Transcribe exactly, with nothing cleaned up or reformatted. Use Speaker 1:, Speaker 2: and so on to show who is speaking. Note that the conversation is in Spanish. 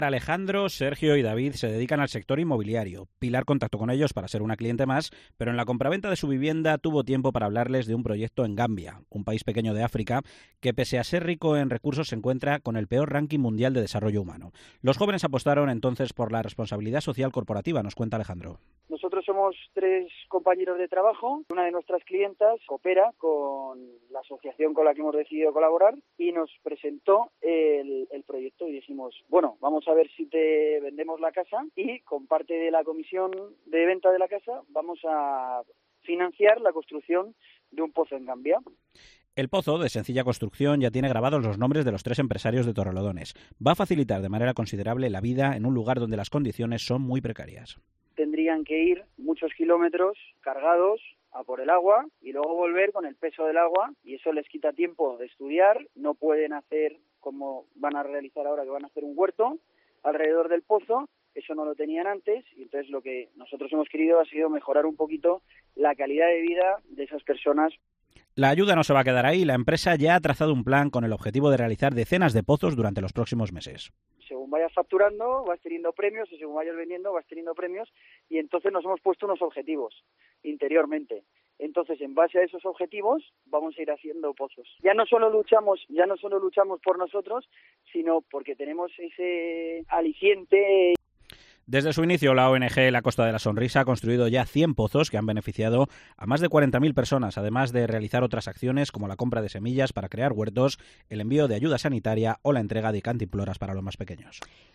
Speaker 1: Alejandro, Sergio y David se dedican al sector inmobiliario. Pilar contactó con ellos para ser una cliente más, pero en la compraventa de su vivienda tuvo tiempo para hablarles de un proyecto en Gambia, un país pequeño de África que, pese a ser rico en recursos, se encuentra con el peor ranking mundial de desarrollo humano. Los jóvenes apostaron entonces por la responsabilidad social corporativa, nos cuenta Alejandro.
Speaker 2: Nosotros somos tres compañeros de trabajo. Una de nuestras clientas coopera con la asociación con la que hemos decidido colaborar y nos presentó el, el proyecto y dijimos, bueno, vamos a ver si te vendemos la casa y con parte de la comisión de venta de la casa vamos a financiar la construcción de un pozo en Gambia.
Speaker 1: El pozo, de sencilla construcción, ya tiene grabados los nombres de los tres empresarios de Torrelodones. Va a facilitar de manera considerable la vida en un lugar donde las condiciones son muy precarias.
Speaker 2: Tendrían que ir muchos kilómetros cargados a por el agua y luego volver con el peso del agua y eso les quita tiempo de estudiar. No pueden hacer como van a realizar ahora, que van a hacer un huerto alrededor del pozo. Eso no lo tenían antes y entonces lo que nosotros hemos querido ha sido mejorar un poquito la calidad de vida de esas personas.
Speaker 1: La ayuda no se va a quedar ahí. La empresa ya ha trazado un plan con el objetivo de realizar decenas de pozos durante los próximos meses.
Speaker 2: Según vayas facturando, vas teniendo premios y según vayas vendiendo, vas teniendo premios y entonces nos hemos puesto unos objetivos interiormente. Entonces, en base a esos objetivos, vamos a ir haciendo pozos. Ya no solo luchamos, ya no solo luchamos por nosotros, sino porque tenemos ese aliciente.
Speaker 1: Desde su inicio, la O N G La Costa de la Sonrisa ha construido ya cien pozos que han beneficiado a más de cuarenta mil personas, además de realizar otras acciones como la compra de semillas para crear huertos, el envío de ayuda sanitaria o la entrega de cantimploras para los más pequeños.